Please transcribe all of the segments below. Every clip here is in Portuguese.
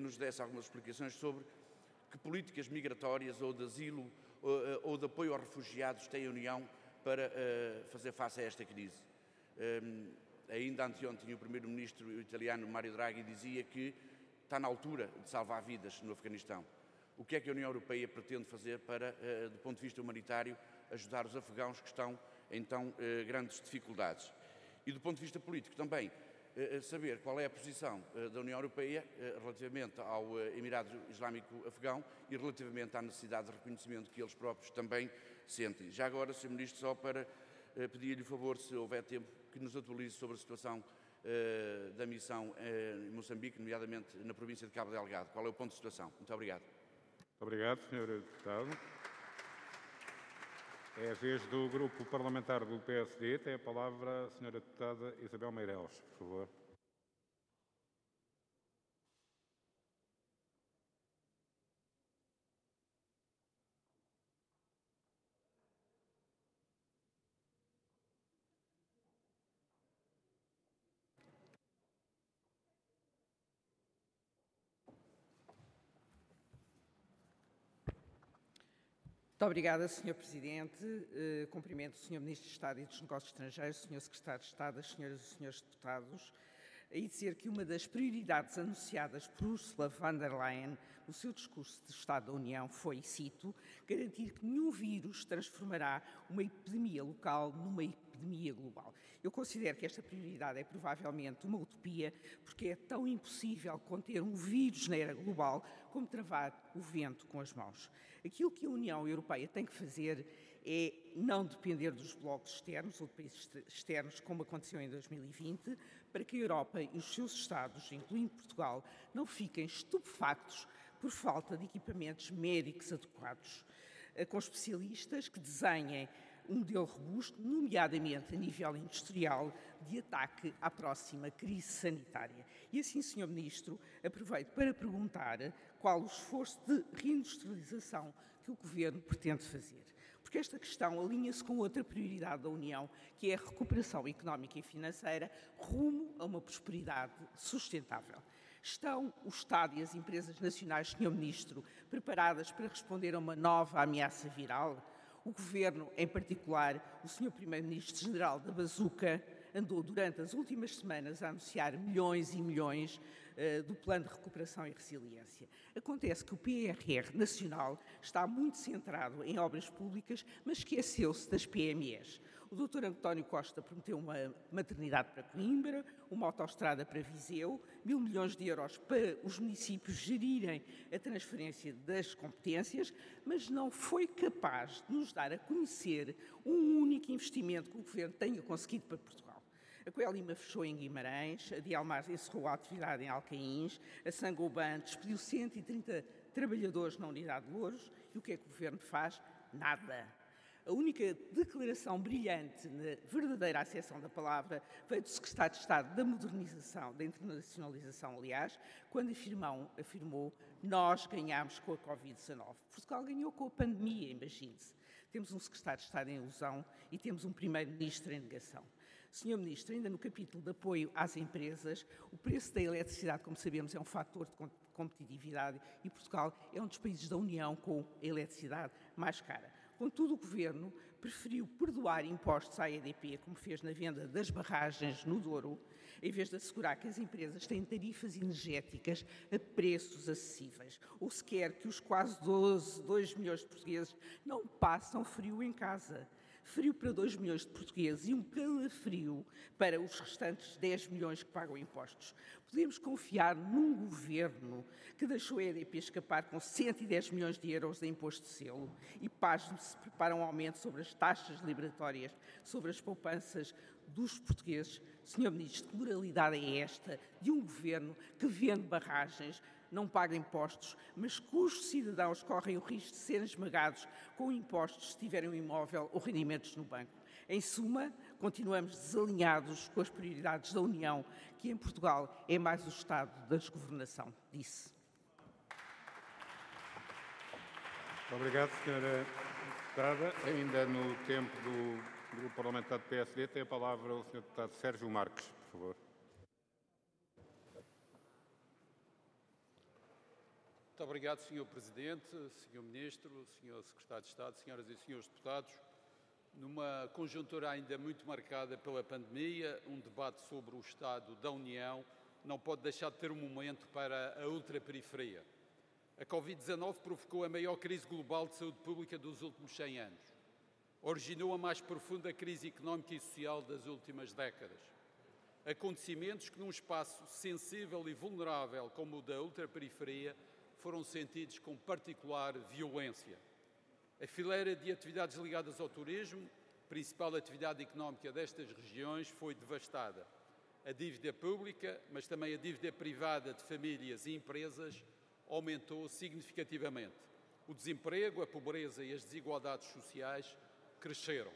nos desse algumas explicações sobre que políticas migratórias ou de asilo ou de apoio aos refugiados tem a União para fazer face a esta crise. Ainda anteontem o primeiro-ministro italiano Mario Draghi dizia que está na altura de salvar vidas no Afeganistão. O que é que a União Europeia pretende fazer para, do ponto de vista humanitário, ajudar os afegãos que estão em tão grandes dificuldades? E do ponto de vista político também, saber qual é a posição da União Europeia relativamente ao Emirado Islâmico Afegão e relativamente à necessidade de reconhecimento que eles próprios também sentem. Já agora, Sr. Ministro, só para pedir-lhe o favor, se houver tempo, que nos atualize sobre a situação da missão em Moçambique, nomeadamente na província de Cabo Delgado. Qual é o ponto de situação? Muito obrigado. Muito obrigado, Sr. Deputado. É a vez do Grupo Parlamentar do PSD. Tem a palavra a Sra. Deputada Isabel Meireles, por favor. Muito obrigada, Sr. Presidente. Cumprimento o Sr. Ministro de Estado e dos Negócios Estrangeiros, Sr. Secretário de Estado, as senhoras e senhores deputados, e dizer que uma das prioridades anunciadas por Ursula von der Leyen no seu discurso de Estado da União foi, cito, garantir que nenhum vírus transformará uma epidemia local numa epidemia global. Eu considero que esta prioridade é provavelmente uma utopia, porque é tão impossível conter um vírus na era global como travar o vento com as mãos. Aquilo que a União Europeia tem que fazer é não depender dos blocos externos ou de países externos, como aconteceu em 2020, para que a Europa e os seus Estados, incluindo Portugal, não fiquem estupefactos por falta de equipamentos médicos adequados, com especialistas que desenhem um modelo robusto, nomeadamente a nível industrial, de ataque à próxima crise sanitária. E assim, Sr. Ministro, aproveito para perguntar qual o esforço de reindustrialização que o Governo pretende fazer. Porque esta questão alinha-se com outra prioridade da União, que é a recuperação económica e financeira rumo a uma prosperidade sustentável. Estão o Estado e as empresas nacionais, Sr. Ministro, preparadas para responder a uma nova ameaça viral? O Governo, em particular, o Sr. Primeiro-Ministro-General da Bazuca, andou durante as últimas semanas a anunciar milhões e milhões do Plano de Recuperação e Resiliência. Acontece que o PRR nacional está muito centrado em obras públicas, mas esqueceu-se das PMEs. O Dr. António Costa prometeu uma maternidade para Coimbra, uma autoestrada para Viseu, 1.000 milhões de euros para os municípios gerirem a transferência das competências, mas não foi capaz de nos dar a conhecer um único investimento que o Governo tenha conseguido para Portugal. A Coelima fechou em Guimarães, a Dialmar encerrou a atividade em Alcaíns, a Saint-Gobain despediu 130 trabalhadores na unidade de Louros e o que é que o Governo faz? Nada. A única declaração brilhante, na verdadeira acessão da palavra, veio do Secretário de Estado da Modernização, da Internacionalização, aliás, quando afirmou nós ganhámos com a Covid-19. Portugal ganhou com a pandemia, imagine-se. Temos um Secretário de Estado em ilusão e temos um Primeiro-Ministro em negação. Sr. Ministro, ainda no capítulo de apoio às empresas, o preço da eletricidade, como sabemos, é um fator de competitividade e Portugal é um dos países da União com a eletricidade mais cara. Contudo, o Governo preferiu perdoar impostos à EDP, como fez na venda das barragens no Douro, em vez de assegurar que as empresas têm tarifas energéticas a preços acessíveis, ou sequer que os quase 2 milhões de portugueses não passam frio em casa. Frio para 2 milhões de portugueses e um calafrio para os restantes 10 milhões que pagam impostos. Podemos confiar num governo que deixou a EDP escapar com 110 milhões de euros de imposto de selo e pasme-se prepara um aumento sobre as taxas liberatórias sobre as poupanças dos portugueses. Sr. Ministro, que moralidade é esta de um governo que vende barragens, não paga impostos, mas cujos cidadãos correm o risco de serem esmagados com impostos se tiverem um imóvel ou rendimentos no banco? Em suma, continuamos desalinhados com as prioridades da União, que em Portugal é mais o estado da desgovernação, disse. Muito obrigado, Sra. Deputada. Ainda no tempo do Grupo Parlamentar do PSD, tem a palavra o Sr. Deputado Sérgio Marques, por favor. Muito obrigado, Sr. Presidente, Sr. Ministro, Sr. Secretário de Estado, Senhoras e Senhores Deputados. Numa conjuntura ainda muito marcada pela pandemia, um debate sobre o Estado da União não pode deixar de ter um momento para a ultraperiferia. A Covid-19 provocou a maior crise global de saúde pública dos últimos 100 anos. Originou a mais profunda crise económica e social das últimas décadas. Acontecimentos que, num espaço sensível e vulnerável como o da ultraperiferia, foram sentidos com particular violência. A fileira de atividades ligadas ao turismo, principal atividade económica destas regiões, foi devastada. A dívida pública, mas também a dívida privada de famílias e empresas, aumentou significativamente. O desemprego, a pobreza e as desigualdades sociais cresceram.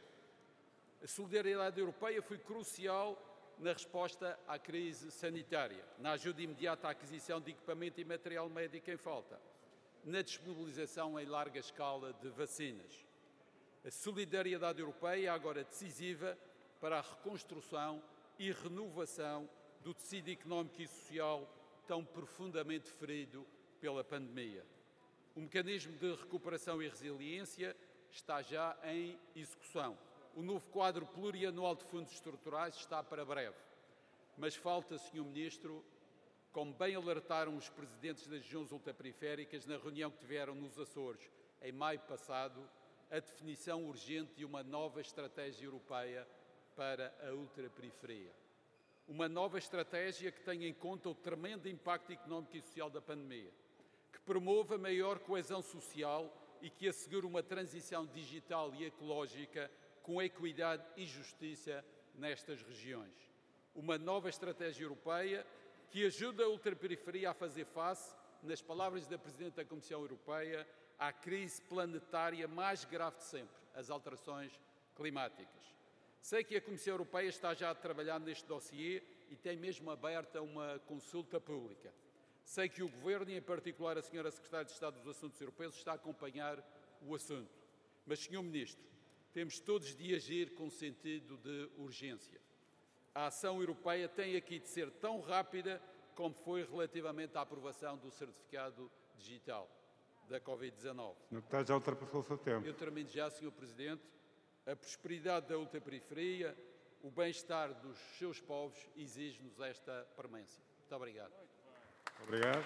A solidariedade europeia foi crucial na resposta à crise sanitária, na ajuda imediata à aquisição de equipamento e material médico em falta, na disponibilização em larga escala de vacinas. A solidariedade europeia é agora decisiva para a reconstrução e renovação do tecido económico e social tão profundamente ferido pela pandemia. O mecanismo de recuperação e resiliência está já em execução. O novo quadro plurianual de fundos estruturais está para breve. Mas falta, Sr. Ministro, como bem alertaram os presidentes das regiões ultraperiféricas na reunião que tiveram nos Açores em maio passado, a definição urgente de uma nova estratégia europeia para a ultraperiferia. Uma nova estratégia que tenha em conta o tremendo impacto económico e social da pandemia, que promova maior coesão social e que assegure uma transição digital e ecológica com equidade e justiça nestas regiões. Uma nova estratégia europeia que ajude a ultraperiferia a fazer face, nas palavras da Presidente da Comissão Europeia, à crise planetária mais grave de sempre, as alterações climáticas. Sei que a Comissão Europeia está já a trabalhar neste dossiê e tem mesmo aberta uma consulta pública. Sei que o Governo, e em particular a Sra. Secretária de Estado dos Assuntos Europeus, está a acompanhar o assunto. Mas, Sr. Ministro, temos todos de agir com sentido de urgência. A ação europeia tem aqui de ser tão rápida como foi relativamente à aprovação do certificado digital da Covid-19. Não está, já ultrapassou o seu tempo. Eu termino já, Sr. Presidente. A prosperidade da ultraperiferia, o bem-estar dos seus povos, exige-nos esta premência. Muito obrigado. Obrigado.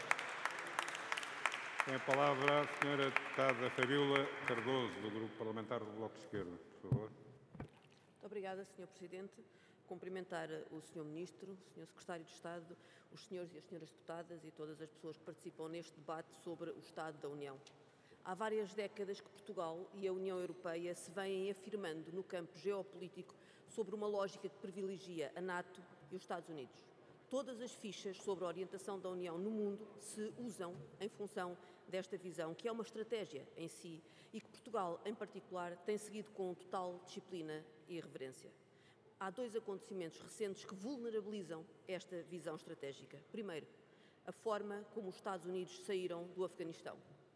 Tem a palavra a Sra. Deputada Fabíola Cardoso, do Grupo Parlamentar do Bloco de Esquerda, por favor. Muito obrigada, Sr. Presidente. Cumprimentar o Sr. Ministro, o Sr. Secretário de Estado, os senhores e as senhoras deputadas e todas as pessoas que participam neste debate sobre o Estado da União. Há várias décadas que Portugal e a União Europeia se vêm afirmando no campo geopolítico sobre uma lógica que privilegia a NATO e os Estados Unidos. Todas as fichas sobre a orientação da União no mundo se usam em função desta visão, que é uma estratégia em si e que Portugal, em particular, tem seguido com total disciplina e reverência. Há dois acontecimentos recentes que vulnerabilizam esta visão estratégica. Primeiro, a forma como os Estados Unidos saíram do Afeganistão.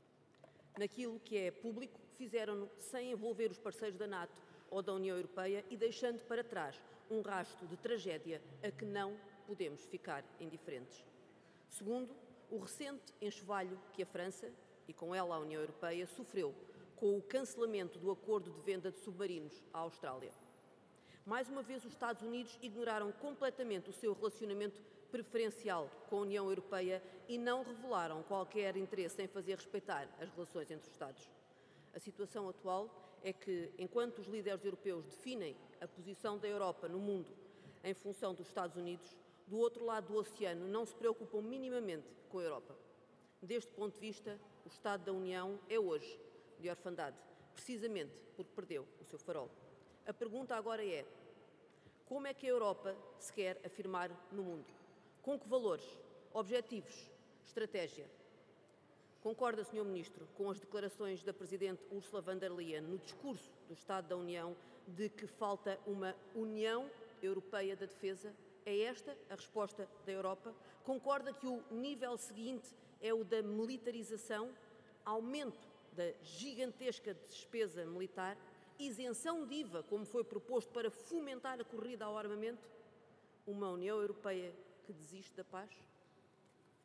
Naquilo que é público, fizeram-no sem envolver os parceiros da NATO ou da União Europeia e deixando para trás um rastro de tragédia a que não podemos ficar indiferentes. Segundo, o recente enxovalho que a França, e com ela a União Europeia, sofreu com o cancelamento do acordo de venda de submarinos à Austrália. Mais uma vez, os Estados Unidos ignoraram completamente o seu relacionamento preferencial com a União Europeia e não revelaram qualquer interesse em fazer respeitar as relações entre os Estados. A situação atual é que, enquanto os líderes europeus definem a posição da Europa no mundo em função dos Estados Unidos, do outro lado do oceano não se preocupam minimamente com a Europa. Deste ponto de vista, o Estado da União é hoje de orfandade, precisamente porque perdeu o seu farol. A pergunta agora é: como é que a Europa se quer afirmar no mundo? Com que valores, objetivos, estratégia? Concorda, Sr. Ministro, com as declarações da Presidente Ursula von der Leyen no discurso do Estado da União de que falta uma União Europeia da Defesa? É esta a resposta da Europa? Concorda que o nível seguinte é o da militarização, aumento da gigantesca despesa militar, isenção de IVA, como foi proposto para fomentar a corrida ao armamento? Uma União Europeia que desiste da paz?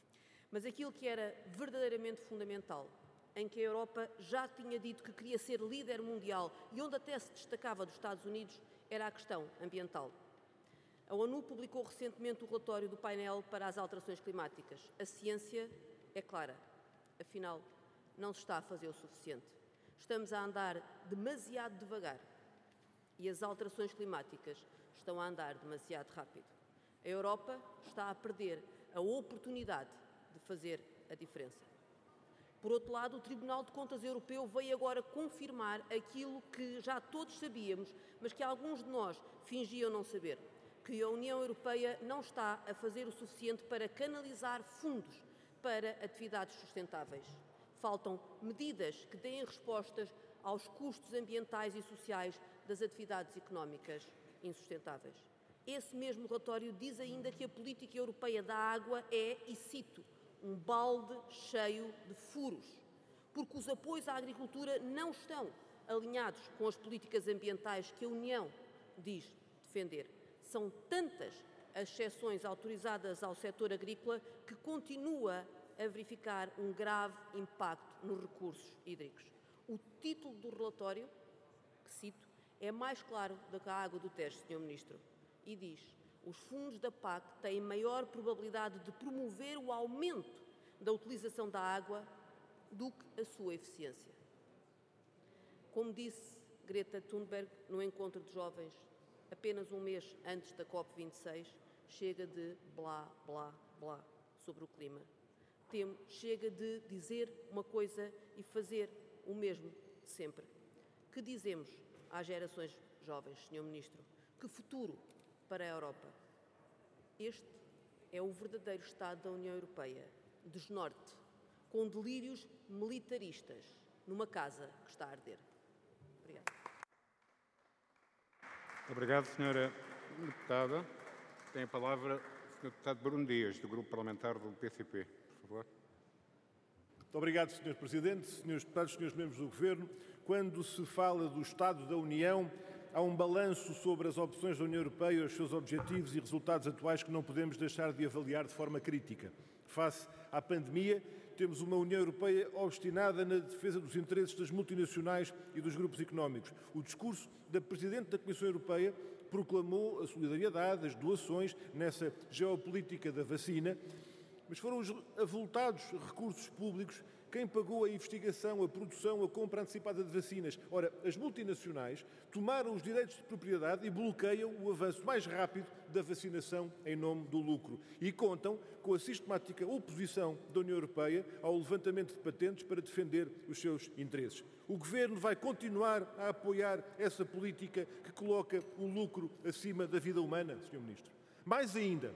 Mas aquilo que era verdadeiramente fundamental, em que a Europa já tinha dito que queria ser líder mundial e onde até se destacava dos Estados Unidos, era a questão ambiental. A ONU publicou recentemente o relatório do painel para as alterações climáticas. A ciência é clara. Afinal, não se está a fazer o suficiente. Estamos a andar demasiado devagar e as alterações climáticas estão a andar demasiado rápido. A Europa está a perder a oportunidade de fazer a diferença. Por outro lado, o Tribunal de Contas Europeu veio agora confirmar aquilo que já todos sabíamos, mas que alguns de nós fingiam não saber, que a União Europeia não está a fazer o suficiente para canalizar fundos para atividades sustentáveis. Faltam medidas que deem respostas aos custos ambientais e sociais das atividades económicas insustentáveis. Esse mesmo relatório diz ainda que a política europeia da água é, e cito, um balde cheio de furos, porque os apoios à agricultura não estão alinhados com as políticas ambientais que a União diz defender. São tantas as exceções autorizadas ao setor agrícola que continua a verificar um grave impacto nos recursos hídricos. O título do relatório, que cito, é mais claro do que a água do teste, Sr. Ministro, e diz: os fundos da PAC têm maior probabilidade de promover o aumento da utilização da água do que a sua eficiência. Como disse Greta Thunberg no encontro de jovens, apenas um mês antes da COP26, chega de blá, blá, blá sobre o clima. Chega de dizer uma coisa e fazer o mesmo de sempre. Que dizemos às gerações jovens, Sr. Ministro? Que futuro para a Europa? Este é o verdadeiro Estado da União Europeia, desnorte, com delírios militaristas, numa casa que está a arder. Obrigada. Obrigado, Sra. Deputada. Tem a palavra o Sr. Deputado Bruno Dias, do Grupo Parlamentar do PCP. Por favor. Muito obrigado, Sr. Presidente, Srs. Deputados, Srs. Membros do Governo. Quando se fala do Estado da União, há um balanço sobre as opções da União Europeia, os seus objetivos e resultados atuais que não podemos deixar de avaliar de forma crítica. Face à pandemia, temos uma União Europeia obstinada na defesa dos interesses das multinacionais e dos grupos económicos. O discurso da Presidente da Comissão Europeia proclamou a solidariedade, as doações nessa geopolítica da vacina, mas foram os avultados recursos públicos quem pagou a investigação, a produção, a compra antecipada de vacinas. Ora, as multinacionais tomaram os direitos de propriedade e bloqueiam o avanço mais rápido da vacinação em nome do lucro. E contam com a sistemática oposição da União Europeia ao levantamento de patentes para defender os seus interesses. O Governo vai continuar a apoiar essa política que coloca o lucro acima da vida humana, Sr. Ministro. Mais ainda,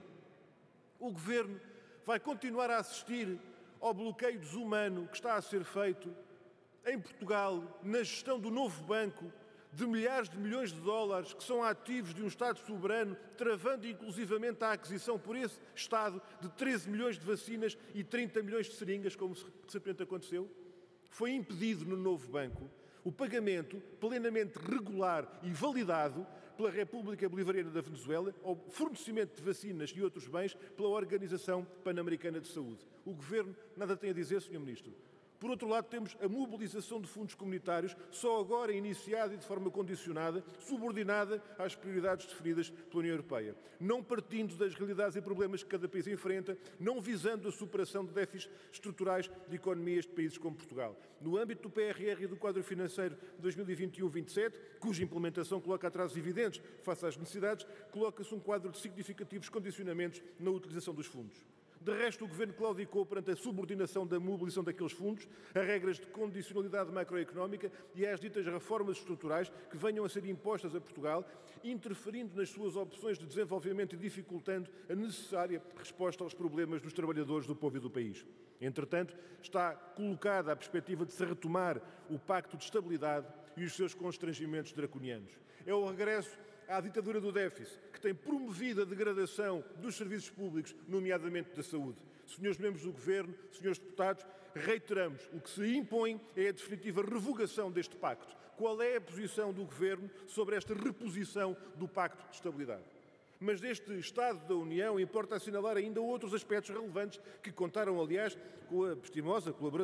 o Governo vai continuar a assistir ao bloqueio desumano que está a ser feito em Portugal na gestão do novo banco de milhares de milhões de dólares que são ativos de um Estado soberano, travando inclusivamente a aquisição por esse Estado de 13 milhões de vacinas e 30 milhões de seringas, como de repente aconteceu. Foi impedido no novo banco o pagamento plenamente regular e validado pela República Bolivariana da Venezuela ao fornecimento de vacinas e outros bens pela Organização Pan-Americana de Saúde. O Governo nada tem a dizer, Sr. Ministro. Por outro lado, temos a mobilização de fundos comunitários, só agora iniciada e de forma condicionada, subordinada às prioridades definidas pela União Europeia. Não partindo das realidades e problemas que cada país enfrenta, não visando a superação de déficits estruturais de economias de países como Portugal. No âmbito do PRR e do quadro financeiro 2021-27, cuja implementação coloca atrasos evidentes face às necessidades, coloca-se um quadro de significativos condicionamentos na utilização dos fundos. De resto, o Governo claudicou perante a subordinação da mobilização daqueles fundos a regras de condicionalidade macroeconómica e às ditas reformas estruturais que venham a ser impostas a Portugal, interferindo nas suas opções de desenvolvimento e dificultando a necessária resposta aos problemas dos trabalhadores, do povo e do país. Entretanto, está colocada a perspectiva de se retomar o Pacto de Estabilidade e os seus constrangimentos draconianos. É o regresso à ditadura do déficit, que tem promovido a degradação dos serviços públicos, nomeadamente da saúde. Senhores membros do Governo, senhores deputados, reiteramos, o que se impõe é a definitiva revogação deste pacto. Qual é a posição do Governo sobre esta reposição do Pacto de Estabilidade? Mas deste Estado da União importa assinalar ainda outros aspectos relevantes que contaram, aliás, com a prestimosa colaboração